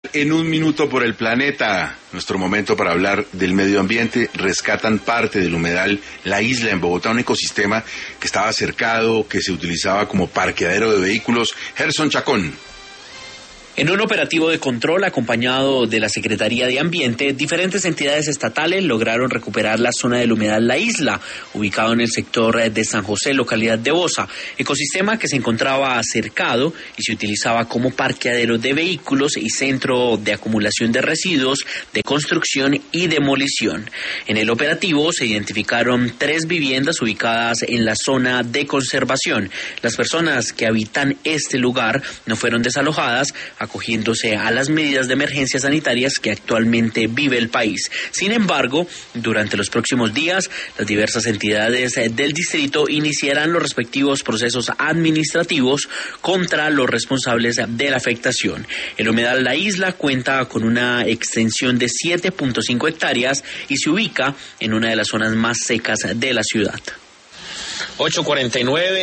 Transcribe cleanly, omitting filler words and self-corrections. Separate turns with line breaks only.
En un minuto por el planeta, nuestro momento para hablar del medio ambiente. Rescatan parte del humedal La Isla en Bogotá, un ecosistema que estaba cercado, que se utilizaba como parqueadero de vehículos. Gerson Chacón.
En un operativo de control acompañado de la Secretaría de Ambiente, diferentes entidades estatales lograron recuperar la zona del humedal La Isla, ubicado en el sector de San José, localidad de Bosa, ecosistema que se encontraba cercado y se utilizaba como parqueadero de vehículos y centro de acumulación de residuos, de construcción y demolición. En el operativo se identificaron 3 viviendas ubicadas en la zona de conservación. Las personas que habitan este lugar no fueron desalojadas, acogiéndose a las medidas de emergencia sanitarias que actualmente vive el país. Sin embargo, durante los próximos días, las diversas entidades del distrito iniciarán los respectivos procesos administrativos contra los responsables de la afectación. El humedal La Isla cuenta con una extensión de 7.5 hectáreas y se ubica en una de las zonas más secas de la ciudad.
8:49